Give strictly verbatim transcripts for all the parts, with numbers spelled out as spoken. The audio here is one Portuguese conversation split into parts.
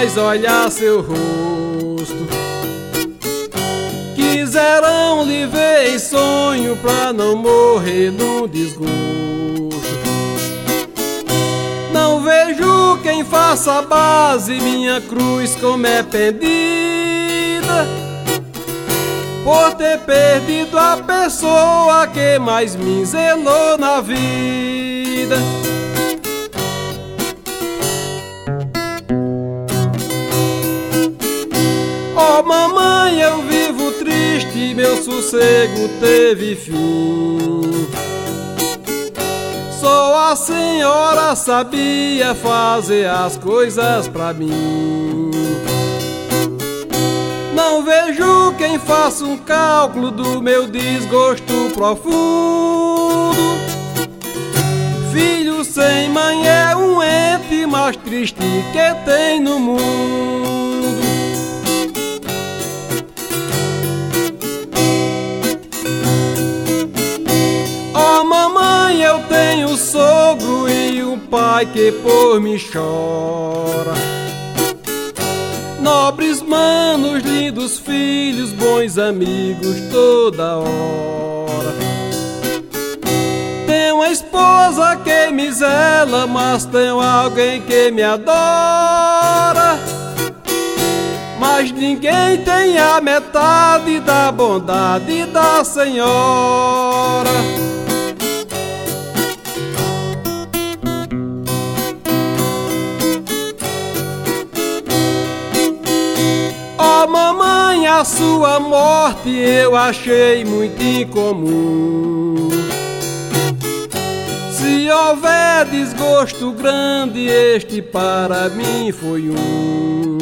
mais olhar seu rosto. Quiserão lhe ver em sonho pra não morrer num desgosto. Não vejo quem faça a base, minha cruz como é pendida, por ter perdido a pessoa que mais me zelou na vida. Oh mamãe, eu vivo triste, meu sossego teve fim. Só a senhora sabia fazer as coisas pra mim. Não vejo quem faça um cálculo do meu desgosto profundo. Filho sem mãe é um ente mais triste que tem no mundo. Oh mamãe, eu tenho um sogro e um pai que por mim chora. Nobres manos, lindos filhos, bons amigos toda hora. Tenho uma esposa que me zela, mas tenho alguém que me adora. Mas ninguém tem a metade da bondade da senhora. Oh mamãe, a sua morte eu achei muito incomum. Se houver desgosto grande, este para mim foi um.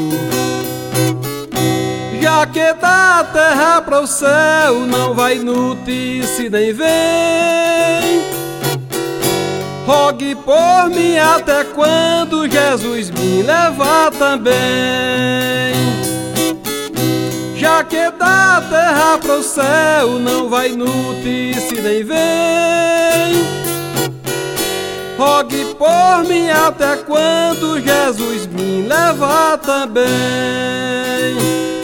Já que da terra para o céu não vai notícia nem vem, rogue por mim até quando Jesus me levar também. Já que da terra para o céu não vai notícia nem vem, rogue por mim até quando Jesus me levar também.